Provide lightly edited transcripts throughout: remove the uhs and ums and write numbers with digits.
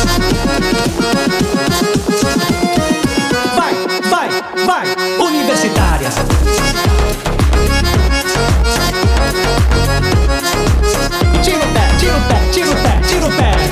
Vai, vai, vai, universitária. Tira o pé, tira o pé, tira o pé, tira o pé.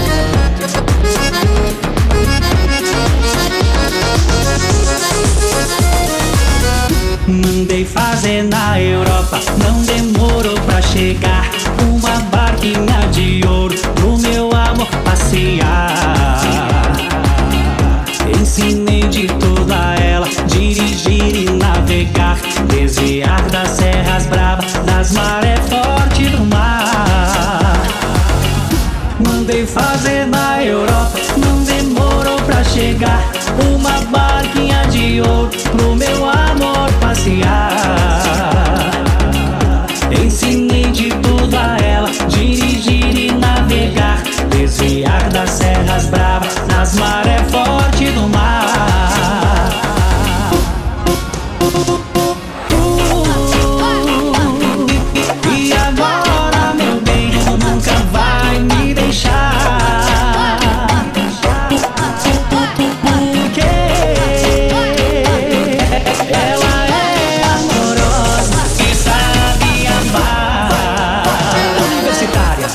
Mandei fazer na Europa, não demorou pra chegar. Uma barquinha de ouro pro meu amor passear. Ensinei de tudo a ela, dirigir e navegar, desviar das serras bravas, das marés fortes do mar. Mandei fazer na Europa, não demorou pra chegar. Uma barquinha de ouro pro meu amor passear. Ensinei de tudo a ela, dirigir e navegar, desviar das serras bravas, das marés fortes do mar. E agora, meu bem, nunca vai me deixar. Porque ela é amorosa e sabe amar. Universitária.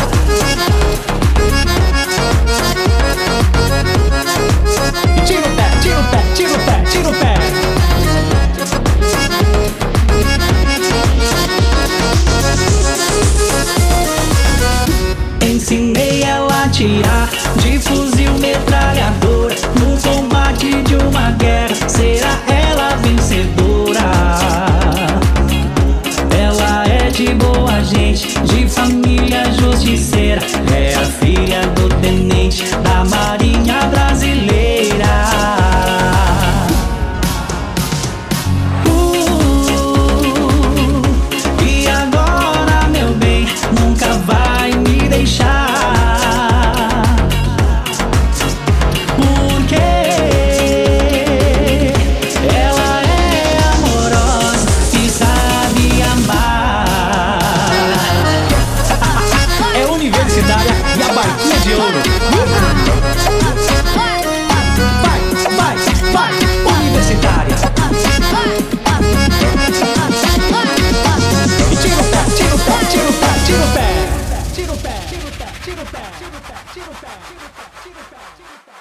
Tira o pé, tira o pé, tira o pé, tira o pé. Ensinei ela a tirar de fuzil metralhadora, no combate de uma guerra, será ela vencedora. Ela é de boa gente, de família justiceira, é a filha do tenente da Marinha Brasileira. E agora, meu bem, nunca vai me deixar. Porque ela é amorosa e sabe amar. É universitária e a barquinha de ouro. Vai, vai, vai, universitária. E tira o pé, tira o pé, tira o pé, tira o pé. Tira o pé, tira o pé, tira o pé, tira o pé, tira o pé, tira o pé, tira o pé, tira o pé.